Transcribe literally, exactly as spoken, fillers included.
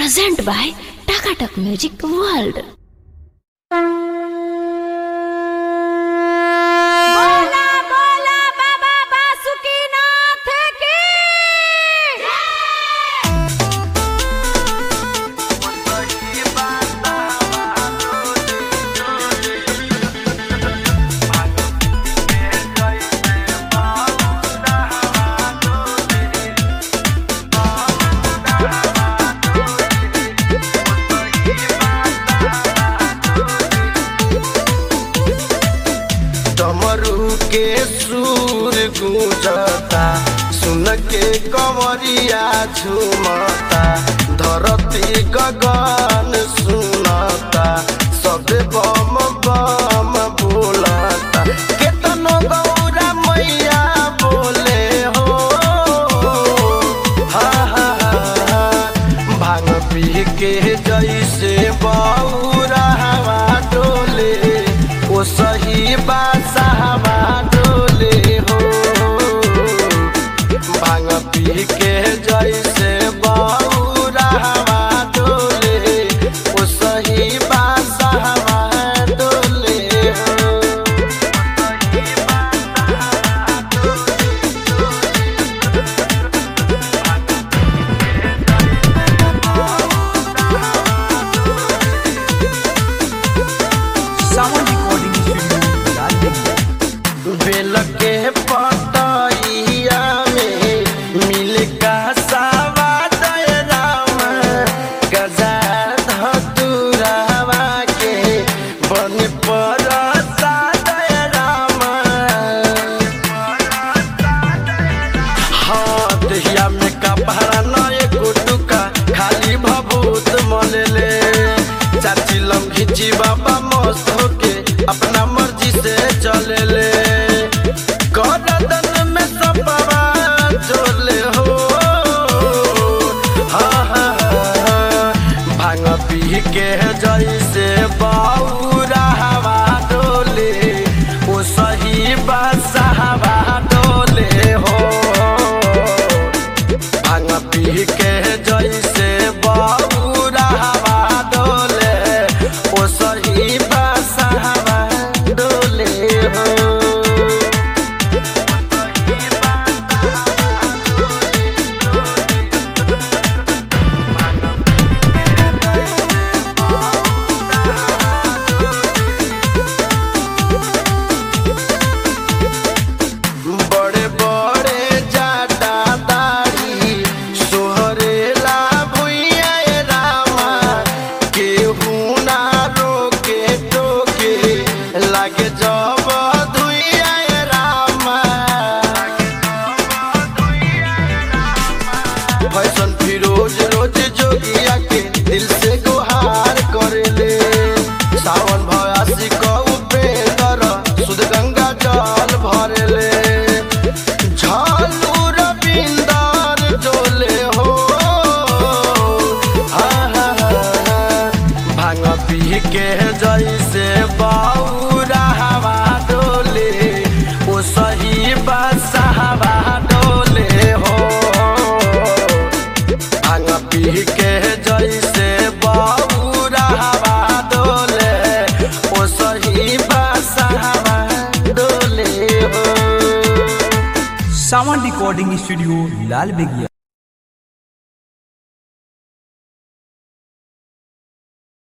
present by Takatak Music World. डमरू के सुर गूंजता, सुन के कंवरिया झूमता, धरती गगन सुनता, सबे बम बम बोलता, केतनो गौरा मैया बोले हो। हा हा हा भांग पी के जैसे बौरा हवा डोले, ओ सही बासाहबा डोले हो। भांग पी के जैसे बौरा हवा डोले, ओ सही बासाहबा डोले हो। बेल के पतइया में मिल का सवाद राम, गजा धतुरावा के बन पर साद राम। हाँ दहिया में कपड़ा नए गुटुका, खाली भभूत मलले, चाची लम घिची बाबा मस्त होके अपना मर्जी से चले। करदन में सपवा जोले हो। हाँ हाँ हाँ भांग पी के जैसे बौरा हवा डोले, ओ सही बासाहबा डोले हो। भांग पी के जैसे बौरा हवा डोले, ओ सही बासाहबा डोले हो। बड़े बड़े जाटा दाढ़ी सोहरेला भुइया रामा, केहू ना रोके टोके लागे जब धुइया रामा। फैशन फिरोज रोज जोगिया के दिल से गुहार करेले, सावन भयासी को उपेंदर सुध गंगा जल भरेले, झालू रविंदर डोले हो। हाँ हाँ हाँ भांग पी के जैसे बौरा हवा डोले, ओ सही बासाहबा डोले हो। भांग पी के जैसे बौरा हवा डोले, ओ सही बासाहबा डोले हो। सावन रिकॉर्डिंग स्टूडियो लाल बेगिया।